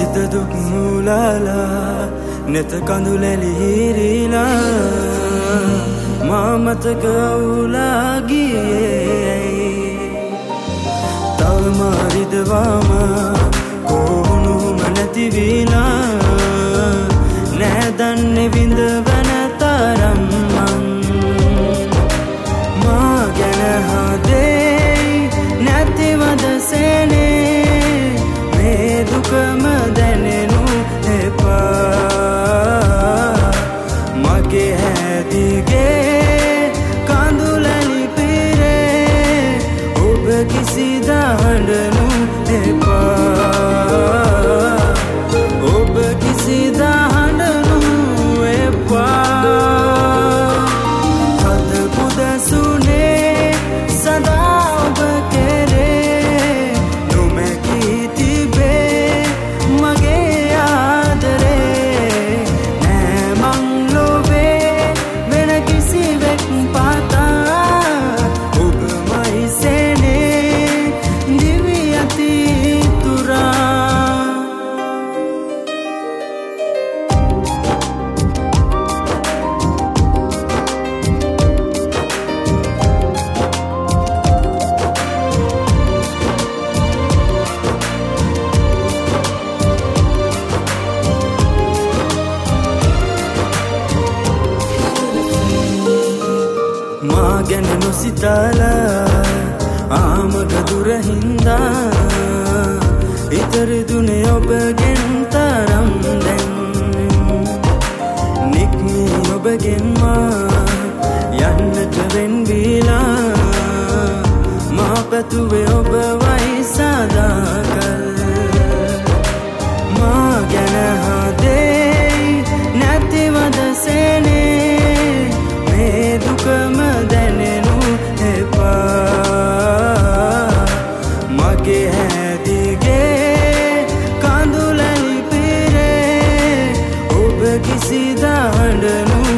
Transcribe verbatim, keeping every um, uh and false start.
සිත දුක් මූලාලා නෙත කඳුලැලි හිරිලා මා මතක අවුලා ගියේ තවම රිදවාම කොහොනුම නැති වීලා නෑ දන්නේ විඳවන තරම් මං මා ගැන හදේ නැතිවද සේනේ මේ දුකම දැනෙනු එපා මගේ හැදිගේ කඳුලැලි පිරේ ඔබ කිසිදා හඬනු එපා ඔබ කිසිදා හඬනු එපා හද පුදසුනේ සදා ඔබ කෙරේ නොමැකී තිබේ මගේ ආදරේ නෑ මං ලොවේ වෙන කිසිවෙක් පාතා ඔබමයි සේනේ දිවි අතීතුරා මා ගැන නොසිතාලා ආමග දුරහින්දා ඉතරදුනේ ඔබගෙන් තරම් දැන් නික්මී ඔබගෙන් මා යන්නට වෙන්වීලා මා පැතුවේ ඔබ වයි සදාකල් මා ගැන හදේ නැතිවද සේනේ මේ දුකම දැනෙනු එපා මගේ හැදිගේ කඳුලැලි පිරේ ඔබ කිසිදා හඬනු